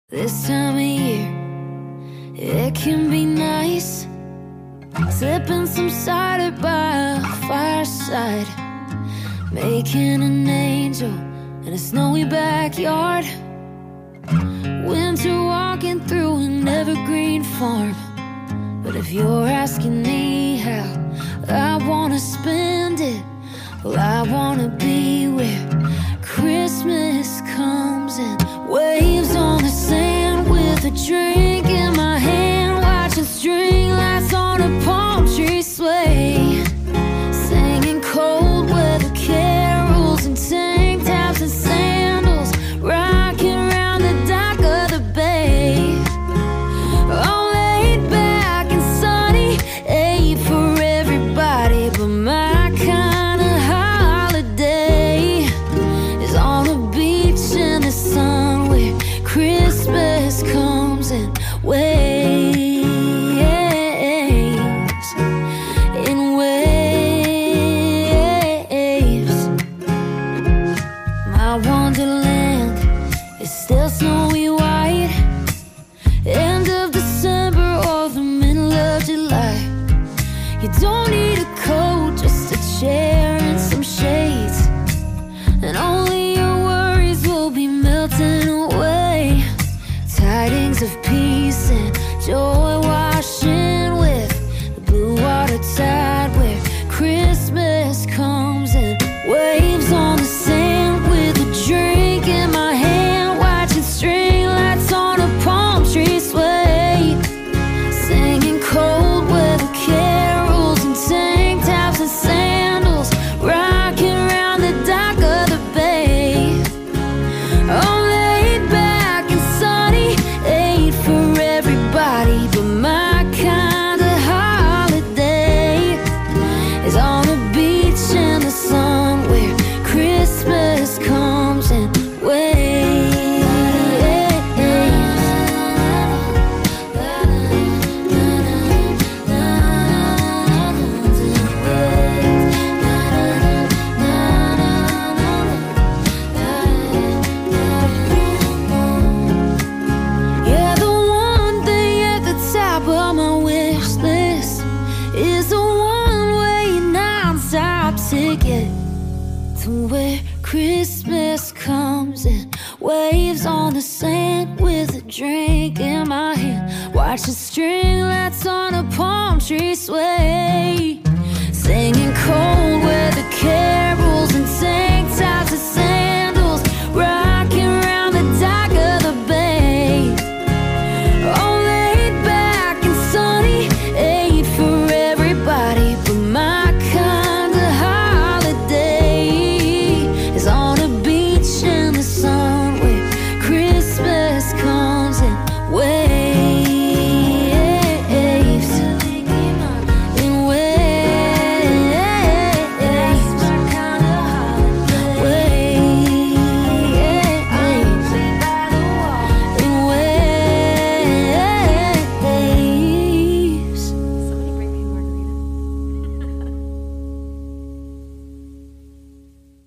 This time of year, it can be nice, sipping some cider by a fireside, making an angel in a snowy backyard, winter walking through an evergreen farm. But if you're asking me how I wanna spend it, well, I wanna be where Christmas comes in waves on the sand, with a drink in my hand, watching string lights on a palm tree sway, singing cold weather carols in tank tops and sandals, rocking around the dock of the bay. All laid back and sunny, ain't for everybody, but my kind of holiday is on a beach in the sun where Christmas comes in waves, in waves. My wonderland is still snowy white, end of December or the middle of July. You don't need a coat, just a chair and some shades, and only your worries will be melting away. Tidings of peace and joy washing with the blue water tide, where Christmas comes in waves on the sand, with a drink in my hand, watching string lights on a palm tree sway, singing cold weather carols in tank tops and sandals, rocking around the dock of the bay. All laid back and sunny, ain't for everybody, but my kind of holiday is on a beach in the sun where Christmas comes in waves. Yeah, the one thing at the top of my wish list is a one-way non-stop ticket to where Christmas comes in waves on the sand, with a drink in my hand, watching string lights on a palm tree sway, singing cold weather carols and